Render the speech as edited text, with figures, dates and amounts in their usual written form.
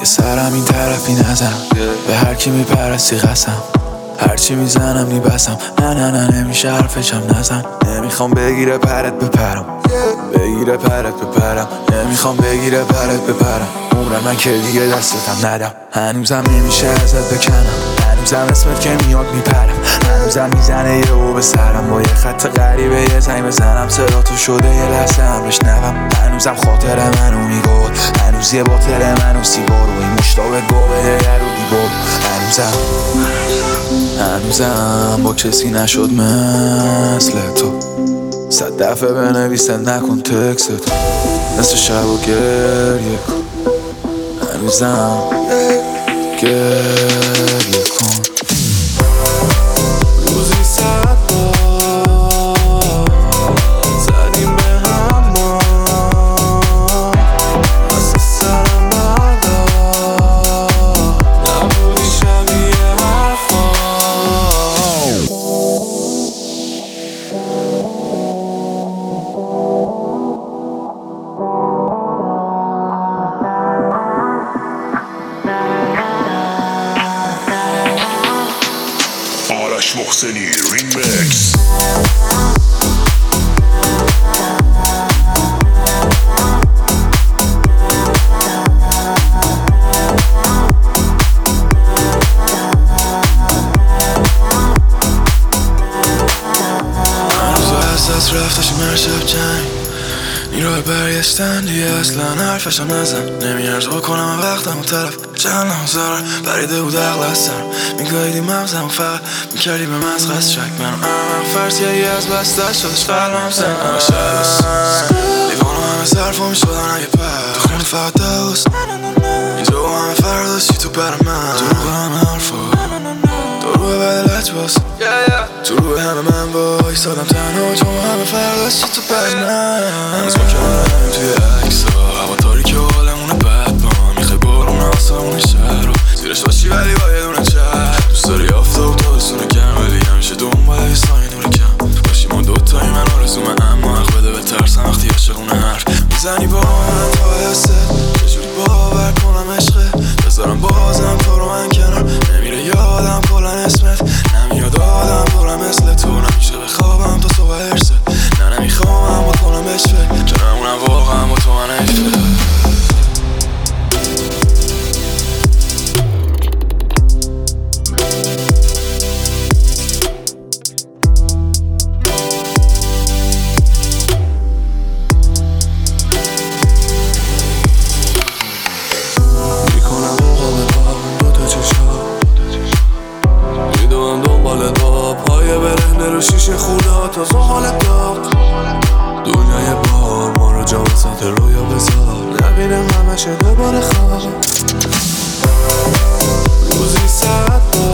یه سرم این طرفی نزن، به هر کی میپرستی قسم، هرچی میزنم میبسم. نه نه نه نمیشه حرفشم نزن. نمیخوام بگیره پرت بپرم، بگیره پرت بپرم. نمیخوام بگیره پرت بپرم. عمر من که دیگه دستتم ندم. هنوزم نمیشه ازت بکنم، هنوزم اسمت که میاد میپرم، هنوزم میزنه یه او به سرم. با یه خط غریبه یه زنگ بزنم صدا تو شده یه لحظه هم بشنوم. هنوزم خاطر منو میگود، هنوز یه باطل منو سیگار و این مشتاق گوه یه رو دیبود. هنوزم با کسی نشد مثل تو. 100 دفعه بنویسه نکن تکست، نصف شب و گریه کن. هنوزم گریه کن. روزی 100 بار زدیم به هم ما، واسه سرم بردار نبودی شبیه حرفا. آرش محسنی ریمیکس. دست رفتشیم هر شب جنگ، نیروی برگشتن دیگه اصلا حرفشم نزن. نمیارز بکنم وقتم و طرف چند نمزارم بریده بود عقل از سرم. میگاهیدی مغزم و فقط میکردی به مزغز شک. منم فرسیهی از بسته شدش قلبم زن. همه شب لیوانو همه صرفا میشدن اگه پر تو خونه فقط دوست. اینجا با همه فرداشی تو بر من، تو رو همه حرفا، تو رو بعد لجباس، تو رو همه من بایی سادم تنها، چون همه فرداشی تو بر من. هنوز با کنم توی عکسا هوا تاریکه و حالمونه بد با میخوای بارون آسمون شهر رو زیرش باشی ولی با یه دونه چهر. دوست داری آفتاب تا بسونه کم ولی همیشه دنبال یه سایه نور کم باشی. ما دوتایی من آرزومه اما حق بده به ترسم وقتی عاشقونه حرف میزنی با من تا حسه. چجوری باور کنم عشقه بذارم بازم تو رو من کنار. نمیره یادم کلن اسمت، نمیاد آدم دورم مثل تو. نمیشه بخوابم تا صبح ارسه، نه نمیخوام هم با کنم بشفه، چون نمونم واقعا با تو من عشقه. شیشه خونه تا زحال داغ دنیای بار ما رو جا وسط رویا بذار. نبینم همشه دوباره خواب. روزی 100 بار